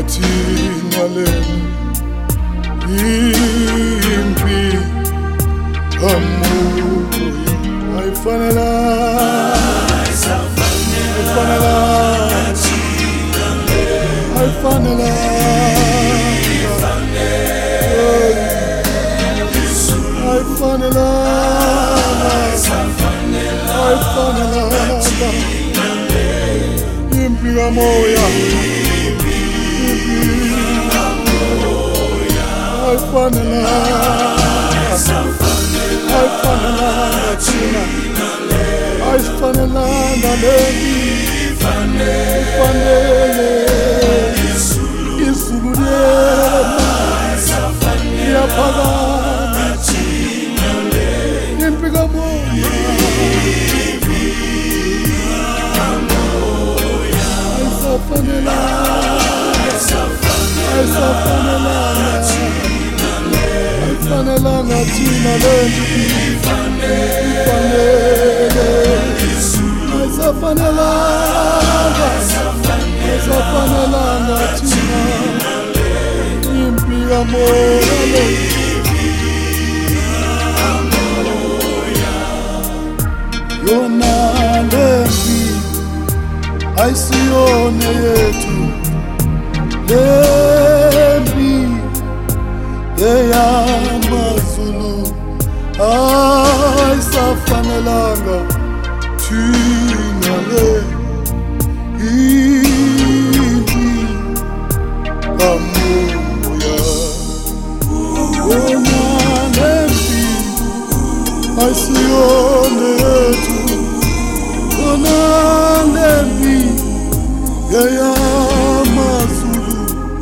thina lena impi amoya ayifanela impi amoya yona lempi ayisiyona yethu lempi eyamazulu ayisafanelanga thina le impi kamoya yona lempi ayisiyona yethu yona lempi eyamazulu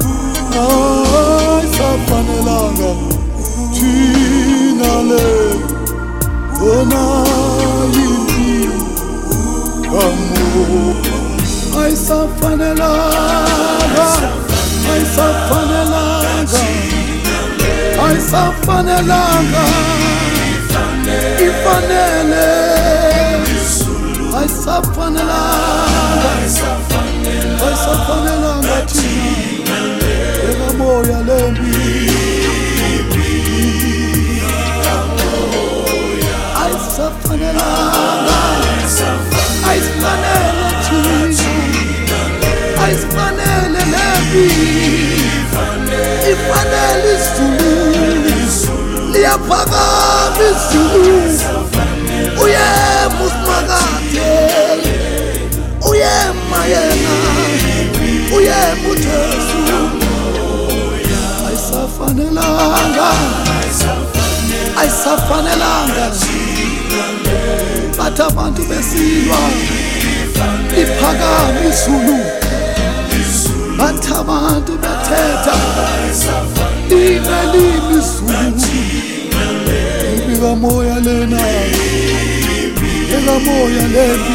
ayisafanelanga thina le yona impi kamoya ayisafanelanga ifanele ayisafanelanga thina ekamoya lempi ayisafanelanga ayifanele thina ayifanele lempi ifanele izulu liyaphakama izulu uyemusmakade uyemayena uyemuthesu ayisafanelanga bathi abantu besilwa liphakama izulu bathi abantu bethetha inelimi izulu impi kamoya lena ekamoya lempi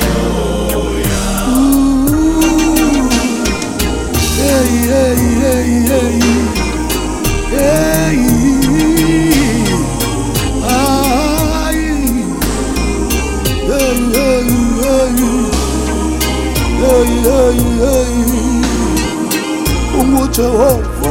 hey hey hey hey hey Jehova